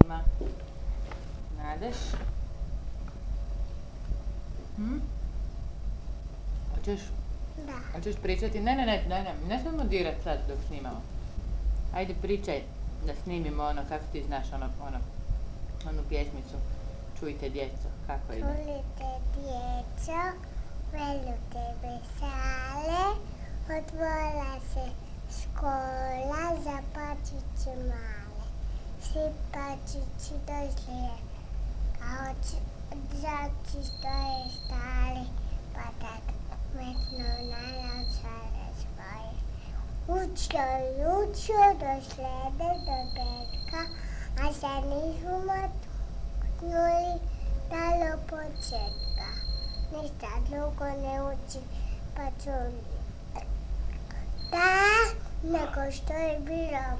snima. Nadeš? Hoćeš? Da. Hoćeš pričati? Ne smemo dirat sad dok snimamo. Ajde pričaj da snimimo ono, kako ti znaš onu pjesmicu. Čujte djeco, kako ide? Čujte djeco, velu tebe sale, otvorila se škola za pačiće male. Svi pačići došli, a đaci stoje stali, pa tak metno naravčale svoje. Učio do srede, do petka, a se nisu matknuli dalo početka. Ništa drugo ne uči, pa čuli. Da, nego što je bilo.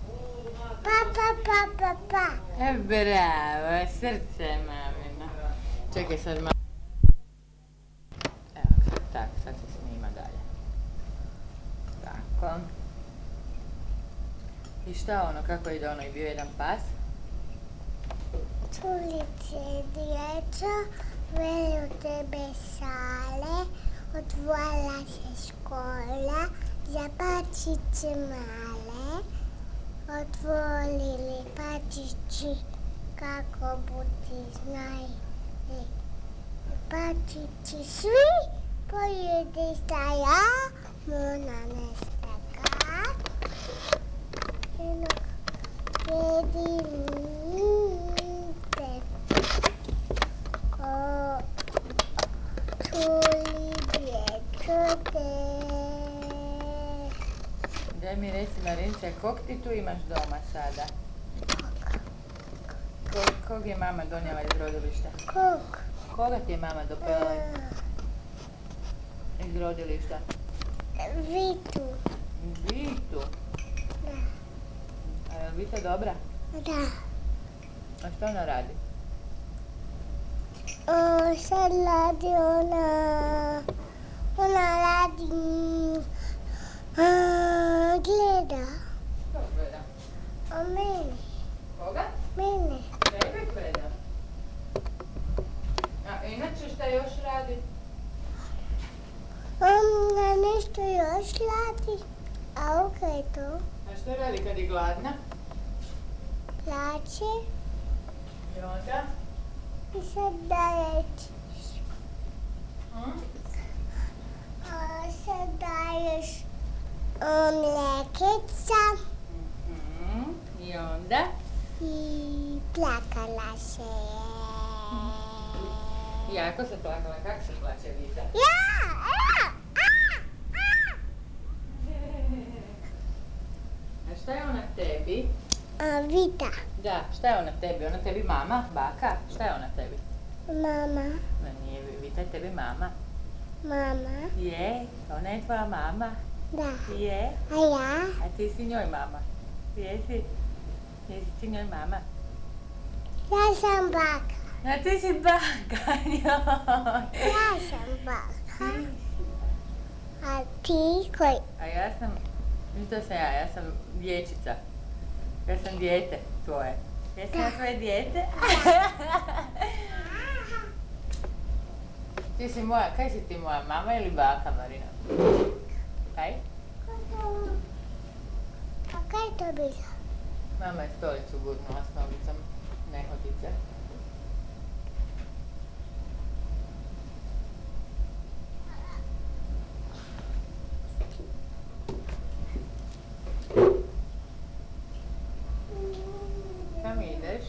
Pa. Bravo, srce mamina. Čekaj sad malo. Evo, sad se snima dalje. Tako. I šta ono, kako ide ono, i bio jedan pas? Čulice djeco, velu tebe sale, otvorila se škola za pačiće male. Otvorili pačići kako buti znali. Pačići svi pojedi staja, muna nestaka. Jedi te, čuli djeco te. Daj mi reci, Marince, kog ti tu imaš doma sada? Kog je mama donijela iz rodilišta? Kog? Koga ti je mama dopela iz rodilišta? Vitu. Vitu? Da. A je Vita dobra? Da. A što ona radi? Sad radi ona radi, gleda. Što gleda? A mene. Koga? Mene. Tebe gleda. A inače šta još radi? Ona nešto još radi. A ok je to. A što radi kad je gladna? Plače. I onda? I sad daje. Sad daješ mlekeca. I onda? I plakala se je. Jako se plakala, kako se plače Vita? Ja! A šta je ona tebi? Vita. Da, šta je ona tebi? Ona tebi mama? Baka? Šta je ona tebi? Mama. Ma nije, Vita je tebi mama. Mama. Je, ona je tvoja mama. Da. Je, A ja? a ti si njoj mama. Jesi ti njoj mama? Ja sam baka. A ti si baka njoj. Ja sam baka. A ti koji? A ja sam, što sam ja sam dječica. Ja sam dijete tvoje. Jesam ja tvoje dijete? Ti si moja, kaj si ti moja mama ili baka, Marina? Kaj? A kaj je to bilo? Mama je stolicu gurnula s nogicom nehotice. Kam ideš?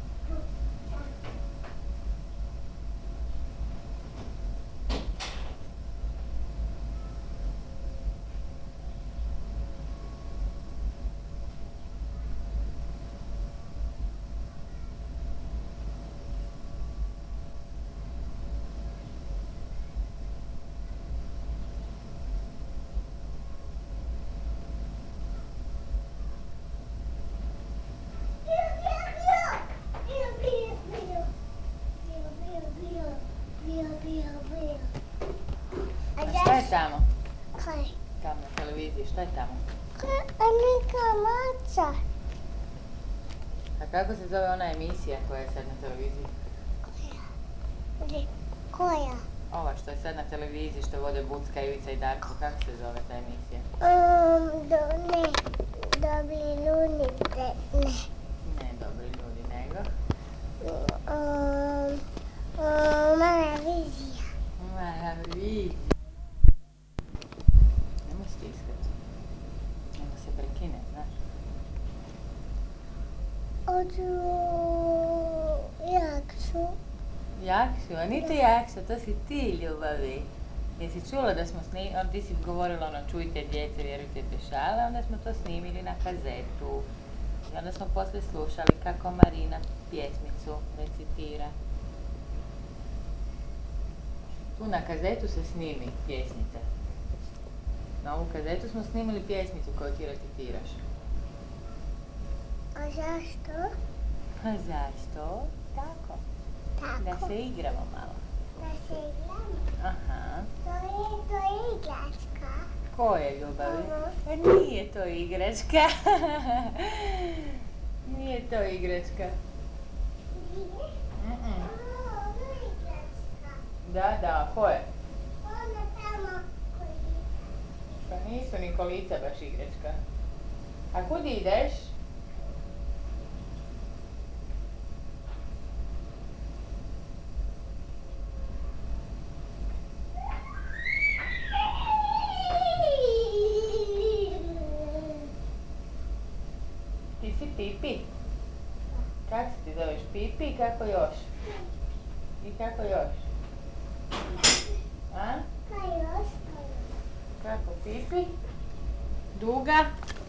Šta je tamo? Kaj? Tamo na televiziji, šta je tamo? Neka maca. A Kako se zove ona emisija koja je sad na televiziji? Koja? Ova što je sad na televiziji, što vode Bucka, Ivica i Darko, kako se zove ta emisija? Ne, dobri ljudi, ne. Ne, dobri ljudi, nego? Mala vizija. Mala vizija. Nemoj stiskat. Nego se prekine, znaš. Ođu Jakšu. Jakšu, a nije to Jakša, to si ti, ljubavi. Jesi čula da smo snimili, ti si govorila ono, čujte djece, vjerujte te šale, onda smo to snimili na kazetu. I onda smo poslije slušali kako Marina pjesmicu recitira. Tu na kazetu se snimi pjesmica. Na ovu kazetu smo snimili pjesmicu koju ti recitiraš. A zašto? A zašto? Tako. Da Tako. se igramo malo. Da se igramo. Aha. To je igračka. Ko je, ljubavi? Ovo. Pa nije to igračka. Nije to igračka. Mm-mm. Ovo je igračka. Da, ko je? Ona tamo koji... Pa nisu ni kolica baš igračka. A kud ideš? Ti si Pipi? Kako se ti zoveš? Pipi i kako još? I kako još? A? Kaj još? Kako Pipi? Duga?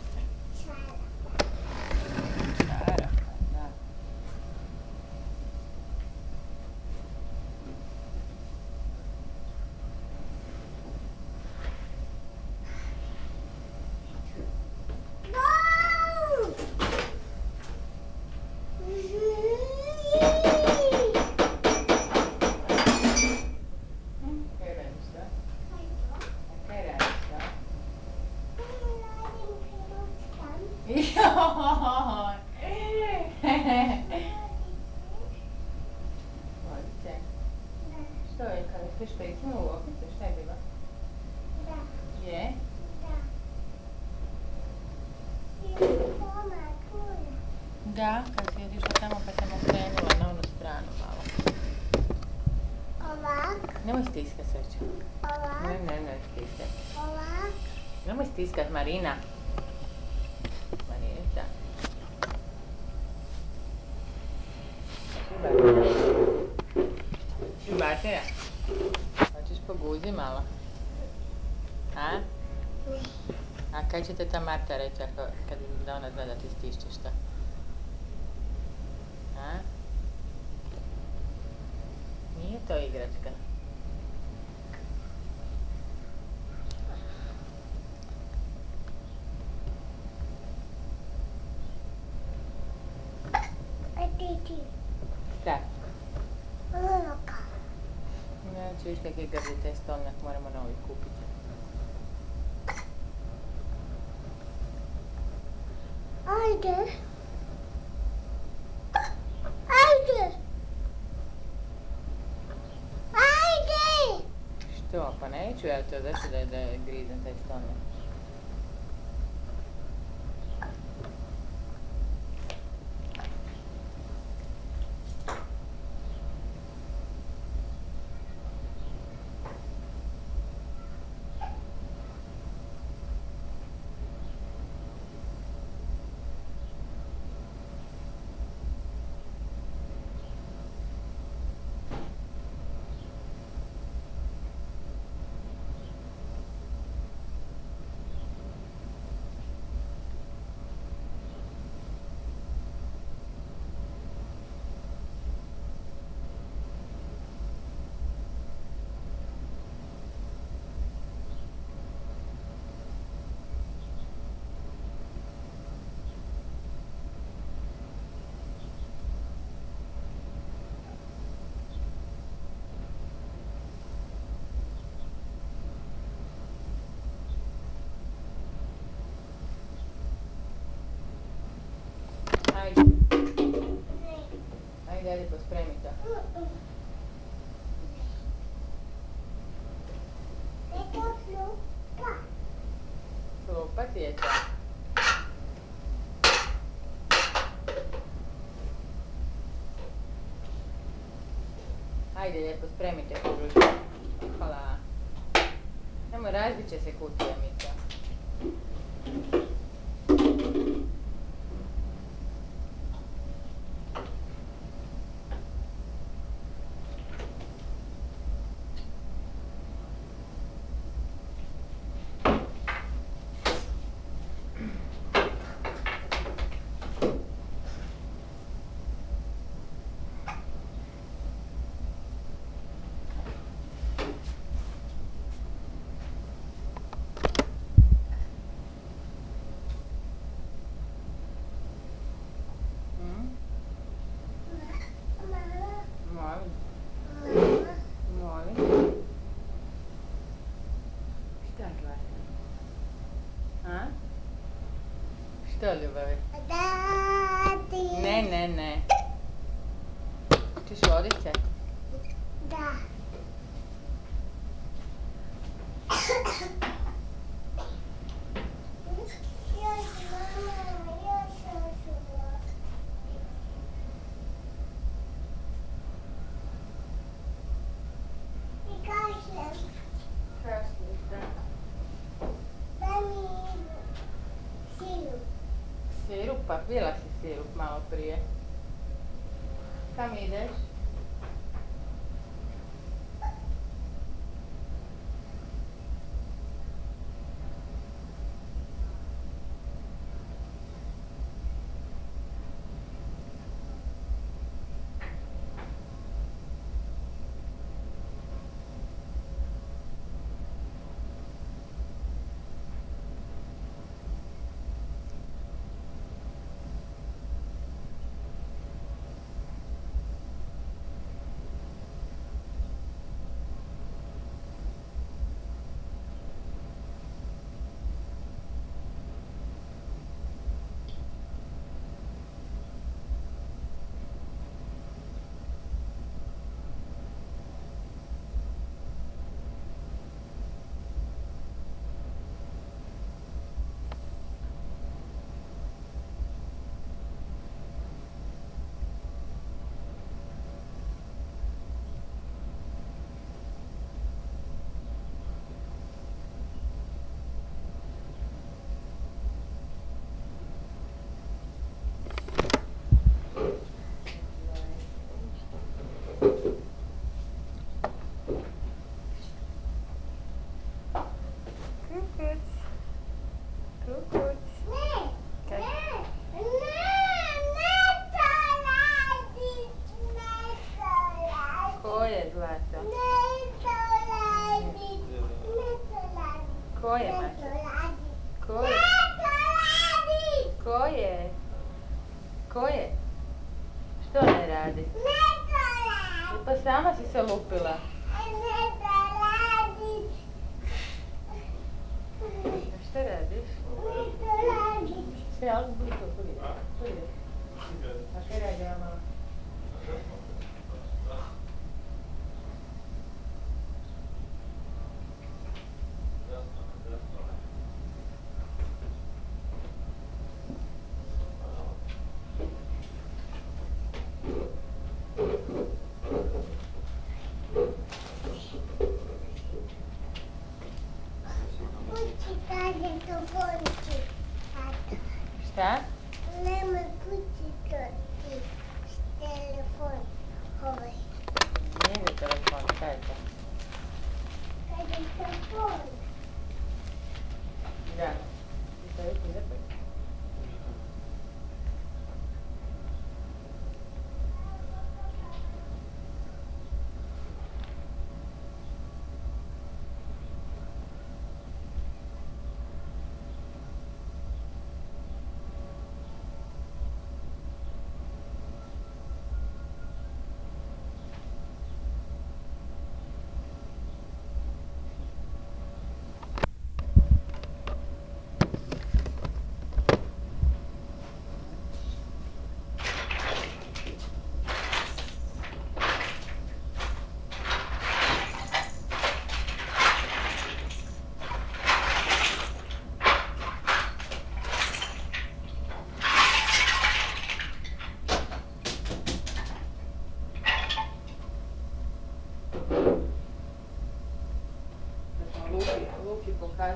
Čarapa, da. Kaj radiš, da? A kaj radiš, da? Joj! Vodice. Što je, kada ste špecnuli u oknicu, šta je bilo? Je? Da, kad si otišla tamo pa sam okrenula na onu stranu malo. Ovak, Nemoj stiskat srce. ovak, Ne stiskat. ovak. Nemoj stiskat, Marina. Marinica. Ljubatina. Hoćeš po guzi malo? A? A kaj će te ta Marta reći kad da ona zna da ti stišćeš šta? A? Nije to igračka. A ti. Šta? Ovaka. Neću viš kak je grdi taj stolnjak, moramo novi kupiti. Ajde. Ajde. Ajde. Što? Pa neću ja to, zašto da grizem taj stolnjak? Ajde, lijepo, spremite kružu. Hvala. Nemoj, razbit će se kutija, Mica. Što, ljubavi? Dadi. Ne. Češ vodit se? Da. Još mama, još osuva. I kašljem. Kašliš, da. Daj mi sirup. Sirup, pa pila si sirup malo prije. Kam ideš? Ko je, Maša? Ko je? Ko je? Ko je? Što ne radi? Pa sama si se lupila. Šta radiš? Sve, ali budi to, budi. A kaj radi, mama? Šta? Nema kući to ti telefon ovaj. Nije mi telefon, šta je to? Kad je telefon? Da. Ti to vidi lijepo.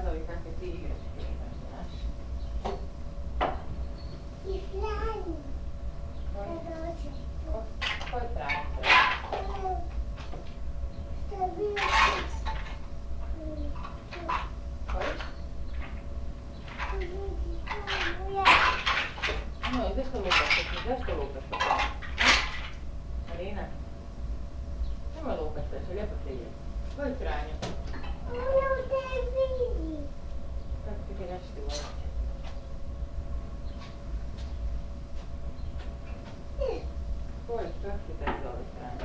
pokazali kakve ti igračke imaš, znaš. I Franju. Koji? Da dođe. Koji traktor? Što je bilo? Koji? No, i zašto lukaš? Zašto lukaš po tome? Marina? Nemoj lukaš, to lijepo se ide. Koji Franjo? Ono te vidi. Kako ti neće ti voliti? Koji? Kako ti taj zove Franjo?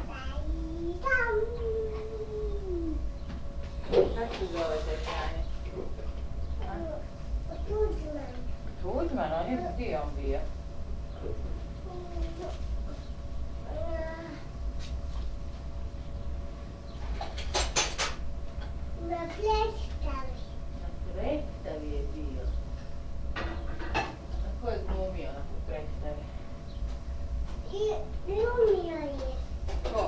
Kako ti zove taj Franjo? Tuđman. Tuđman, on je gdje on bio? Na predstavi. Na predstavi je bio. A ko je glumio na tu predstavi? I glumio je. Ko?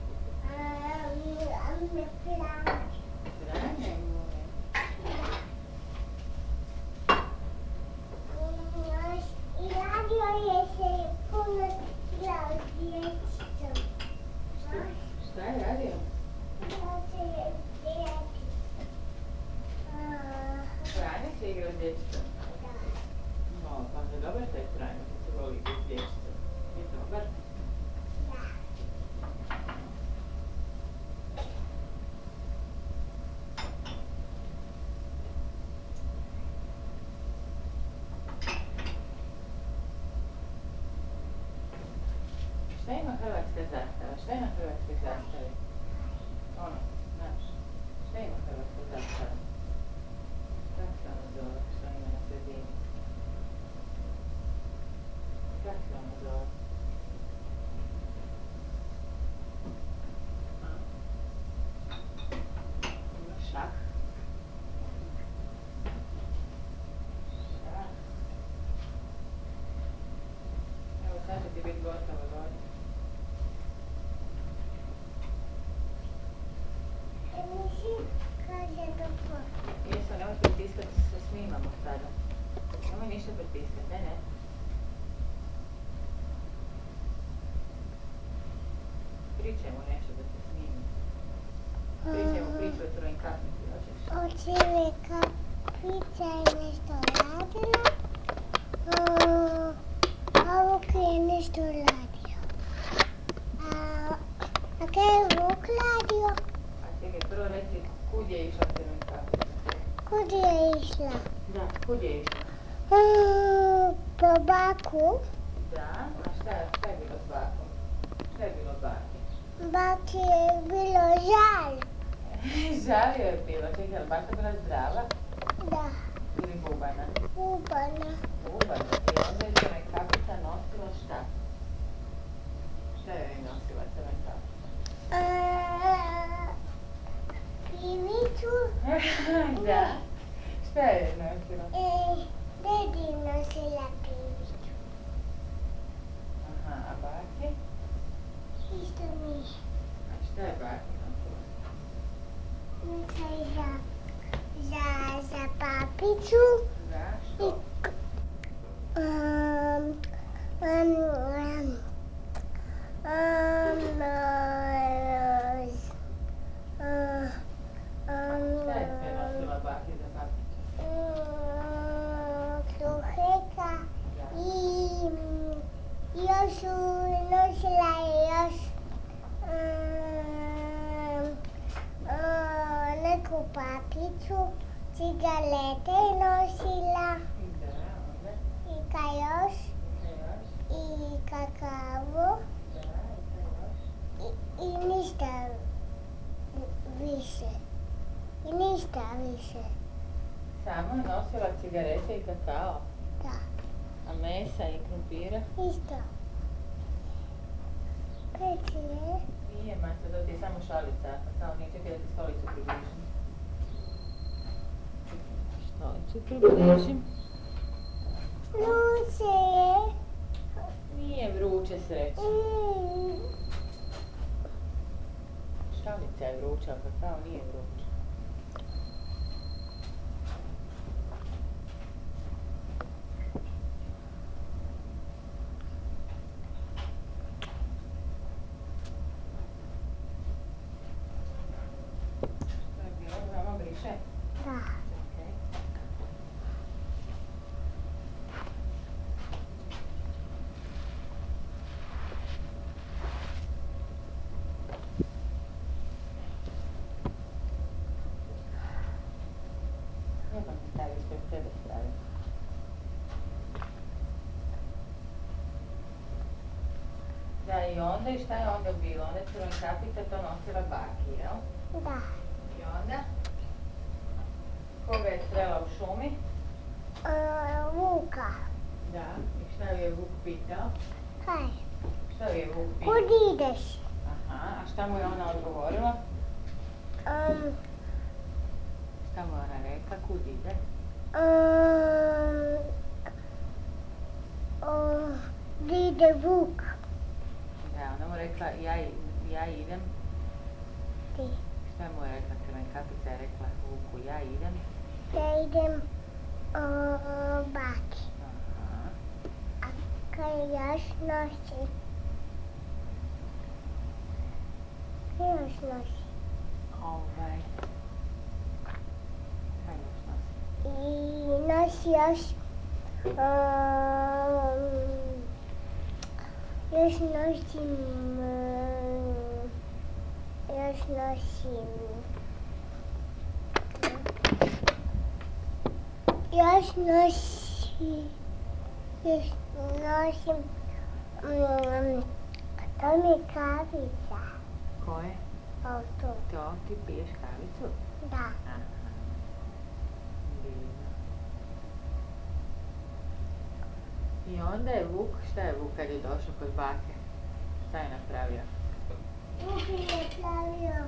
Ame Franjo. Franjo je glumio. I radio je se puno igrao s djecom. Šta je radio? Igrao se je s djecom. Franjo se igra s djecom. No, pa je dobar taj Franjo kad se voli igra s djecom. Je dobar? Šta ima hrvatska zastava? Šta ima hrvatska zastava? Ono, znaš, šta ima hrvatska zastava? Kako se ono zove, što ima na sredini? Kako se ono zove? Ima šah. Šah. Evo sad će ti biti gotovo dolje. Jesu, nemoj pritiskati, se snimamo sada. Nemoj ništa pritiskati, ne. Pričajmo nešto da se snimi. Pričajmo priču o tvojim kapnici, hoćeš? Očeve kapica je nešto radila. A Vuk je nešto radio. A kaj je Vuk radio? A čekaj, prvo reci kud je išla crven kapica? Kud je išla? Da, kud je išla? Po baku. Da, a šta je bilo s bakom? Šta je bilo baki? Baki je bilo žal. Žalio je bilo, čekaj, je li baka bila zdrava? Da, Ili bubana? ubana. Bubana, i onda je crven kapica nosila šta? Šta je nosila crven kapica? Pivicu. Da. Šta je nosila? Dedi nosila pivicu. Aha, a baki? Isto mi. A šta je baki nosila? Nekaj za papicu. Zašto? Šta je sve nosila baki za papicu? Kruheka i još su nosila još neku papicu, cigarete je nosila Da, onda? i kaj još Šta još? i kakavu Da, i šta još? i ništa više. I ništa više. Samo je nosila cigarete i kakao. Da, A mesa i krumpira? isto. Kaj ti je? Nije, Mato, to ti je samo šalica. Samo nije, čekaj da ti stolicu približim. Stolicu približim. Luce je. Nije vruće, sreće. Šalica je vruća, a kakao nije vruć. Ja bi ispred tebe stavila. Da, i onda, i šta je onda bilo? Onda je Crvenkapica to nosila baki, jel? Da. I onda? Koga je srela u šumi? Vuka. Da. I šta ju je Vuk pitao? Kaj? Šta ju je Vuk pitao? Kud ideš? Aha, a šta mu je ona odgovorila? Šta mu je ona rekla? Kud ide? Gdje ide Vuk? Da, ona mu rekla ja idem. Ti. Šta mu je rekla Crvenkapica? Je rekla Vuku ja idem. Ja idem baki. Aha. A kaj još nosi? Kaj još nosi? Kaj još nosi? I nosi još nosim to mi je kavica. Koje? To. To, ti piješ kavicu? Da. Aha. Divno. I onda je Vuk, šta je Vuk kad je došao kod bake? Šta je napravio? Vuk je napravio.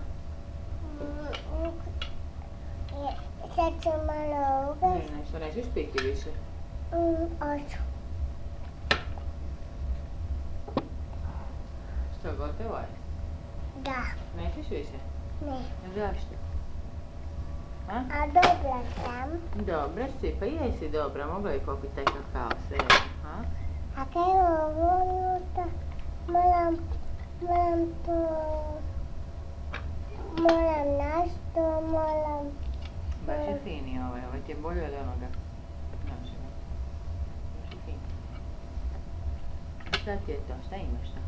Sad ću malo ugasi. Ne, nešto nećeš piti više. Oću. Što, gotovo je? Da. Nećeš više? Ne. Zašto? A? A dobra sam. Dobra si, pa jesi dobra, mogla je popiti taj kakao sve. A? A kaj je ovo unutra? Moram našto, Baš je fini ovaj ti je bolje od onoga našega. Baš je fini. Šta ti je to? Šta imaš to?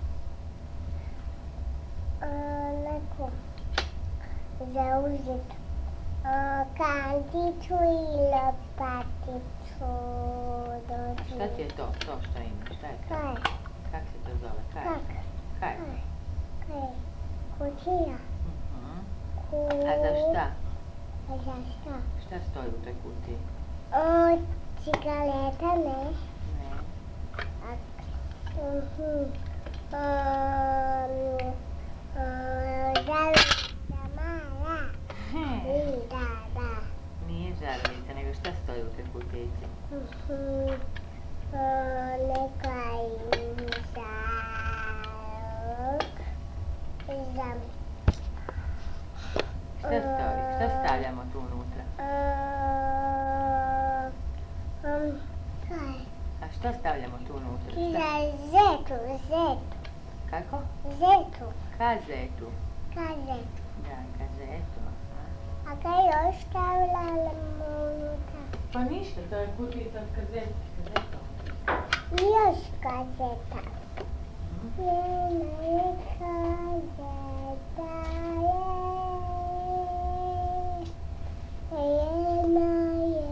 neku zauzet kanticu i lopaticu. Šta ti je to? To što imaš? Šta je to? Kaj? Kak se to zove? Kaj? Kaj? Kaj? Kutija. A za šta? A za šta? Šta stoji u toj kutiji? Cigareta, ne? Ne. Žaruljica mala. Da. Nije žaruljica, nego šta stoji u toj kutijici? Neka Šta stoji? Šta stavljamo tu unutra? Kaj? A šta stavljamo tu unutra? Zetu. Kako? Zetu. Kazetu. Kazetu. Da, kazetu. A kaj još stavljamo unutra? Pa ništa, to je kutijica od kazeta. Još kazeta. Jedna je kazeta, jedna je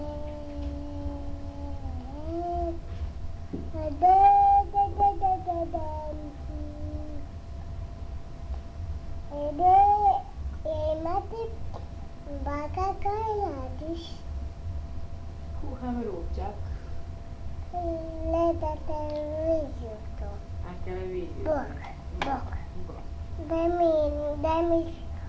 imate baka kaj radiš? Kuham ručak. Gleda televiziju to. A televiziju? Bok. Daj mi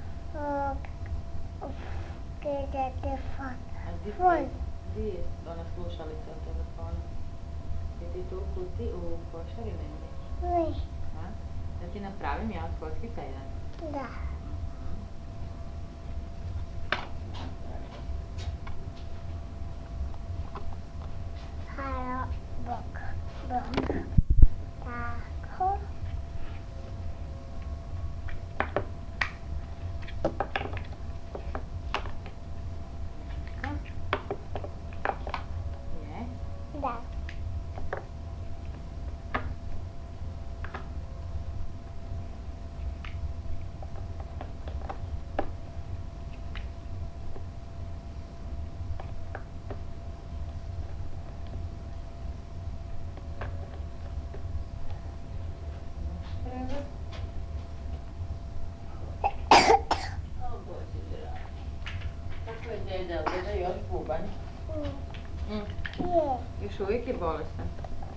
telefon. A di je ona slušalica od telefona? Je ti tu u kuti u košari negdje? Ne. A? Da ti napravim ja od kockica jedan? Da. Halo, bok. Tako. Je? Da. Još uvijek je bolestan.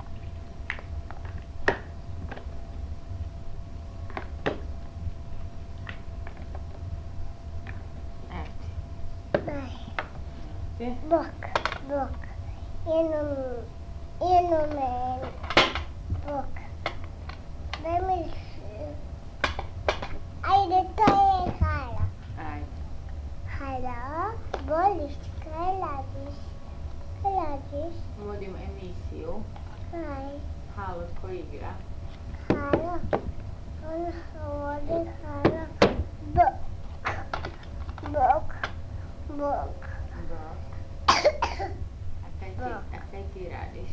Daj. Bok. Jedno meni. Bok. Daj mi... Ajde, to je Hala. Ajde. Hala, voliš, kaj radiš? Kaj radiš? Vodim emisiju. Kaj? Halo, tko igra? Hala. On vodi Hala. Bok. A kaj ti radiš?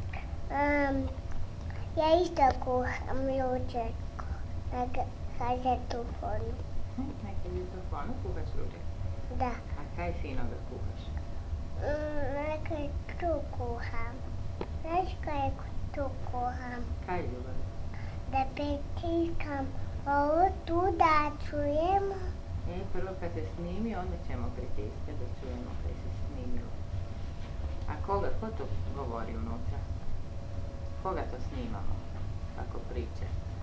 Ja isto kuham ručak na kazetofonu. Na kazetofonu kuhaš ručak? Da. A kaj finoga kuhaš? Nekaj tu kuham. Znaš kaj tu kuham? Kaj ljubav? Da pritiskam ovo tu da čujemo. Prvo kad se snimi, onda ćemo pritiskati da čujemo kaj se snimilo. A ko to govori unutra? Koga to snimamo? Kako priče?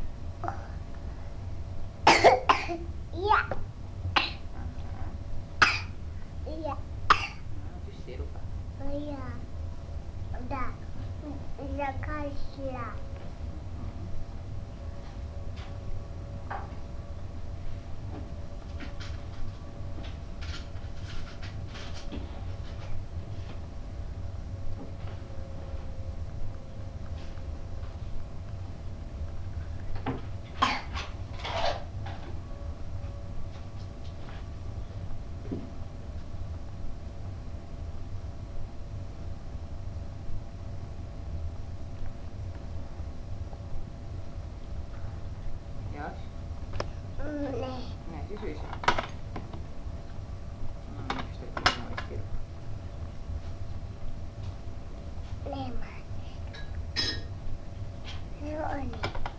Ja. Aha. Ja. Hoćeš sirupa? Ja. Da. Za kašlja. Još? Ne. Nećeš više? Što je puno ovaj sirup. Nema. Zvoni.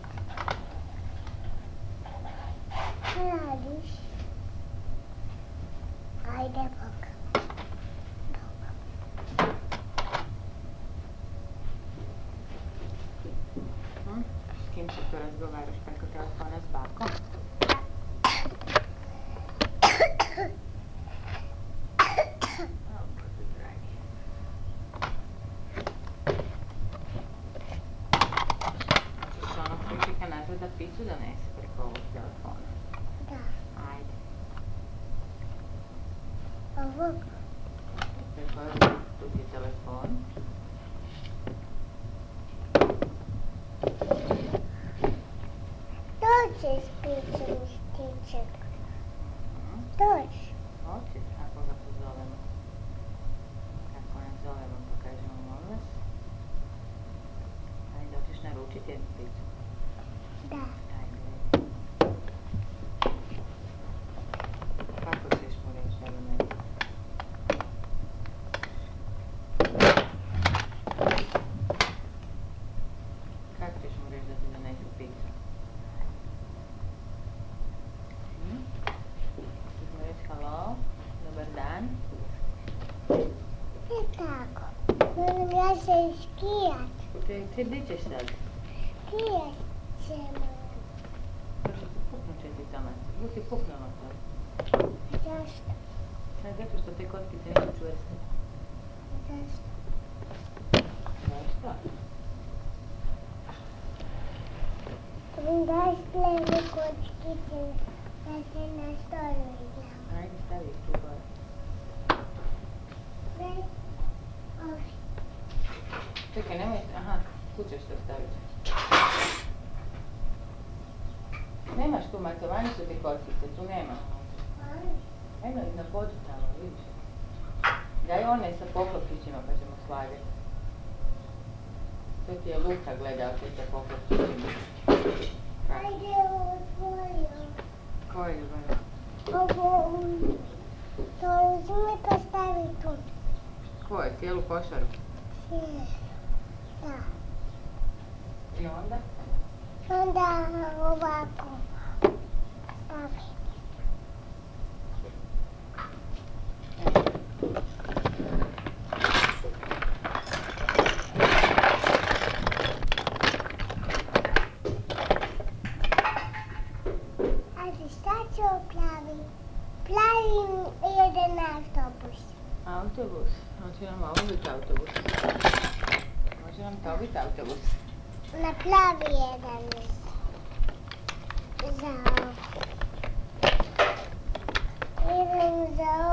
Kaj radiš? Ajde, Bog. S kim se to razgovaraš preko telefona s bakom? O, Bože dragi. Hoćeš onog kričika nazvat da picu donese preko ovog telefona? Da. Ajde. Ovog. Tu ti je telefon. Dođi s pićem i stiček. Dođi. Hoće, kako ga pozovemo? Kako nas zovemo, pa kažemo molim vas. Ajde, hoćeš naručiti jednu picu? Da. Ajde. Kako ćeš mu reći da donese? Kako ćeš mu reći da ti donese picu? Ćeš mu reći halo, dobar dan. Ne tako. Moram ja se skijat. Te gdje ćeš sad? Skijat ćemo. To što ti puknu 4 tomate. Gdje ti puknula to? Zašto? Zato što te kockice nisu čvrste. Zašto? Zašto? Mi daš pleve kockice da se na stolu igram. Ajde, stavi ih tu gore. Ne? Ovi. Čekaj, nemoj... Aha, tu ćeš to staviti. Nemaš tu, Marto, vani su ti kockice, tu nema. Eno ih na podu tamo, vidiš. Daj one sa poklopčićima pa ćemo slagati. To ti je Luka gledao te sa poklopčićima. Ajde ovo tvoje. Ko je ljubav? Ovo... To uzmi pa stavi tu. Ko je? Cijelu košaru? Da. I onda? Onda ovako stavi. autobus. Hoće nam ovo biti autobus. Može nam to biti autobus. Napravi jedan za ovo. Idem za